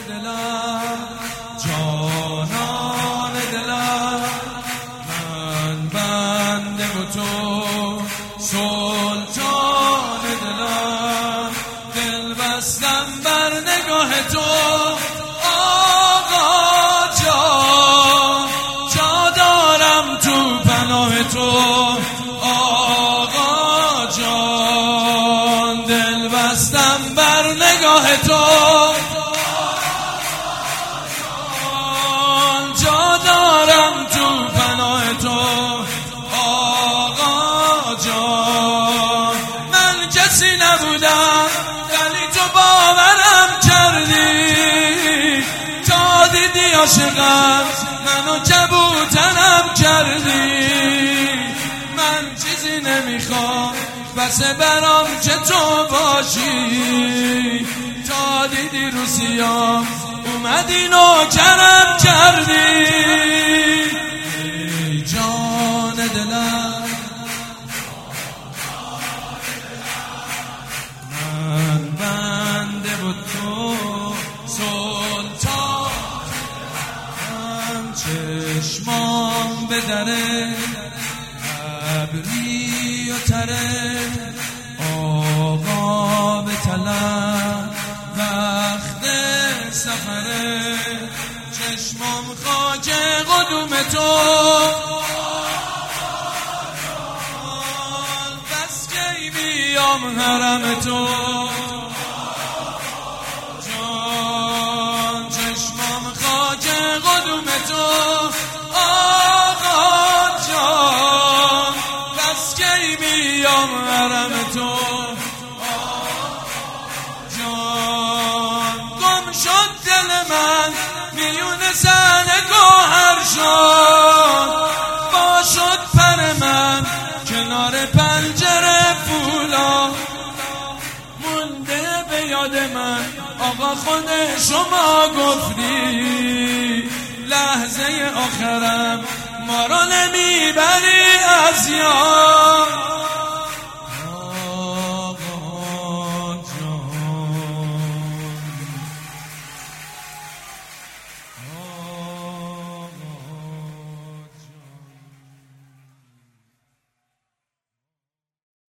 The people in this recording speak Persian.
دلم، جانان دلم، من بنده و تو سلطان دلم، دل بستم بر نگاه تو آقا جان، جا دارم تو پناه تو آقا جان، دل بستم بر نگاه تو جا دارم تو پناه تو آقا جان. من کسی نبودم ولی تو باورم کردی، تا دیدی عاشقم منو کبوترم کردی. من چیزی نمیخوام بس برام که تو باشی، تا دیدی رو سیام اومدی نوکرم کردی. ای جان دلم، من بنده و تو سلطان، من چشمام به دره ابری و تره، آقا به طلب وقت سفره، چشمام خاک قدوم تو بس کی بیام حرم تو جان، چشمام خاک قدوم تو آقا جان، بس کی بیام حرم تو جان. گم شد دل من میون صحنه گوهر شد، با شد پر من کنار پنجره پولا، مونده به یاد من آقا خود شما گفتی، لحظه آخرم ما رو نمیبری از یاد.